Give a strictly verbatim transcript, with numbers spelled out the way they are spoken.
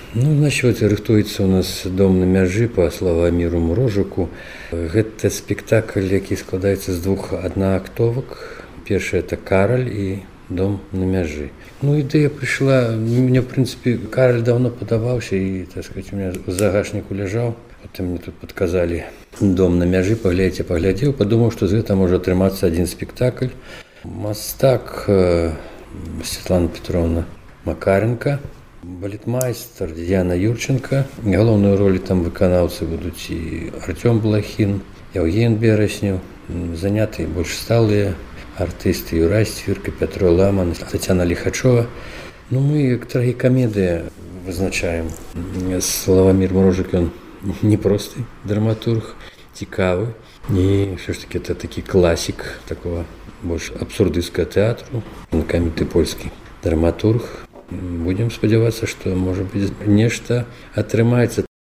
Ну, значит, рыхтуецца у нас дом на мяжы па Славаміру Мрожыку. Гэта спектакль, які складаецца з двух аднаактовак. Першы это Караль і дом на мяжы. Ну, ідэя прыйшла, мне, в прынцыпе, Караль даўно падаваўся і, так сказать, у меня ў загашніку ляжаў. Потым мне тут падказалі дом на мяжы, паглядзеце, паглядзеў, падумаў, што з гэта можа атрымацца адзін спектакль. Мастак Светлана Петровна Макаренко, балетмайстар Діяна Юрченко. Галоўную ролі там выканаўцы будуць і Артём Блахін, Евген Бераснеў, заняты больш сталыя артысты Юрай Сцвірка, Пятро Ламан, Тацяна Ліхачова. Ну, мы як трагікамедыя вызначаем. Славамір Мрожык, ён непросты драматург, цікавы. І ўсё ж таки это такі класік такого больш абсурдысцкага тэатру, знакаміты польскі драматург. Будем спадзявацца, што, можа быць, нешта атрымаецца.